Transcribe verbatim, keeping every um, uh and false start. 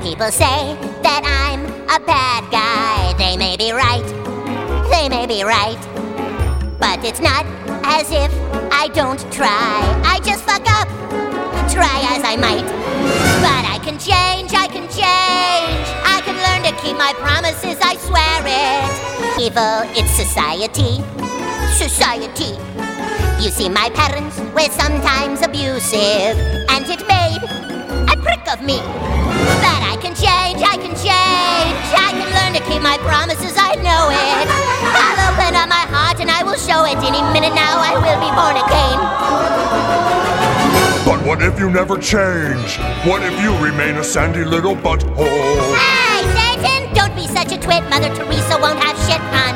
people say that I'm a bad guy. They may be right, they may be right, but it's not as if I don't try. I just fuck up, try as I might. But I can change, I can change. I can learn to keep my promises, I swear it. Evil, it's society, society. You see, my parents were sometimes abusive, and it made a prick of me. But I can change, I can change. I can learn to keep my promises, I know it. I'll open up my heart and I will show it. Any minute now I will be born again. But what if you never change? What if you remain a sandy little butthole? Hey, Satan! Don't be such a twit. Mother Teresa won't have shit on